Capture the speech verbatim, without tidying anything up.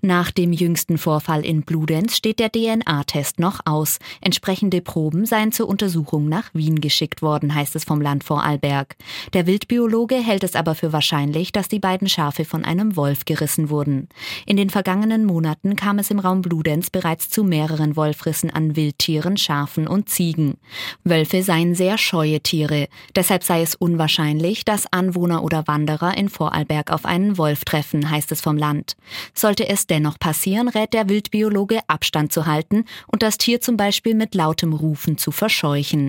Nach dem jüngsten Vorfall in Bludenz steht der D N A-Test noch aus. Entsprechende Proben seien zur Untersuchung nach Wien geschickt worden, heißt es vom Land Vorarlberg. Der Wildbiologe hält es aber für wahrscheinlich, dass die beiden Schafe von einem Wolf gerissen wurden. In den vergangenen Monaten kam es im Raum Bludenz bereits zu mehreren Wolfrissen an Wildtieren, Schafen und Ziegen. Wölfe seien sehr scheue Tiere. Deshalb sei es unwahrscheinlich, dass Anwohner oder Wanderer in Vorarlberg auf einen Wolf treffen, heißt es vom Land. Sollte es dennoch passieren, rät der Wildbiologe, Abstand zu halten und das Tier zum Beispiel mit lautem Rufen zu verscheuchen.